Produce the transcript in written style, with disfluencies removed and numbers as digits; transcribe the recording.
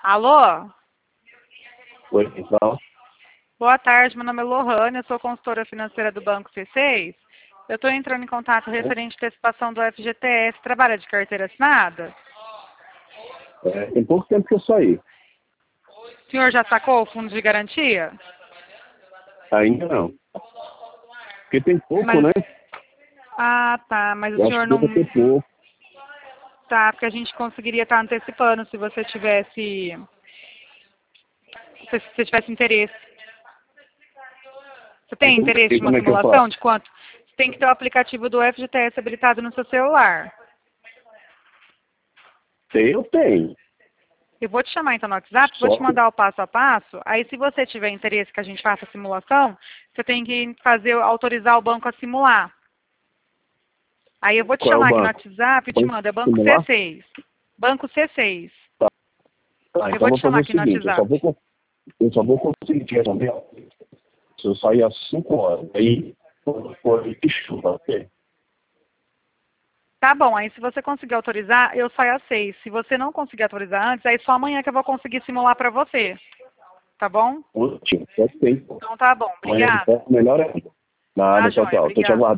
Alô? Oi, pessoal. Boa tarde, meu nome é Lohane, eu sou consultora financeira do Banco C6. Eu estou entrando em contato referente à antecipação do FGTS. Trabalha de carteira assinada? Tem pouco tempo que eu saí. O senhor já sacou o fundo de garantia? Ainda não. Porque tem pouco, né? Ah, tá, mas o Eu acho senhor que não... deve ter pouco. Tá, porque a gente conseguiria estar antecipando se você tivesse... Se você tivesse interesse. Você tem interesse E de uma como é que eu simulação faço? de quanto? Você tem que ter o aplicativo do FGTS habilitado no seu celular. Eu tenho. Eu vou te chamar então no WhatsApp, vou Só te que... mandar o passo a passo. Aí se você tiver interesse que a gente faça a simulação, você tem que autorizar o banco a simular. Aí eu vou te Qual é o chamar aqui no banco? WhatsApp e te Pode mando, é Banco simular? C6. Banco C6. Tá. Eu Então vou eu vou te fazer chamar o aqui no seguinte, WhatsApp. eu só vou conseguir responder se eu sair às 5 horas. Aí, por de chuva, ok? Tá bom, aí se você conseguir autorizar, eu saio às 6. Se você não conseguir autorizar antes, aí só amanhã que eu vou conseguir simular pra você. Tá bom? Ótimo, ok. Então tá bom, Amanhã de obrigada. volta, melhor ainda. Tá Nada, tchau, joia, tchau. Tô te obrigada. aguardando.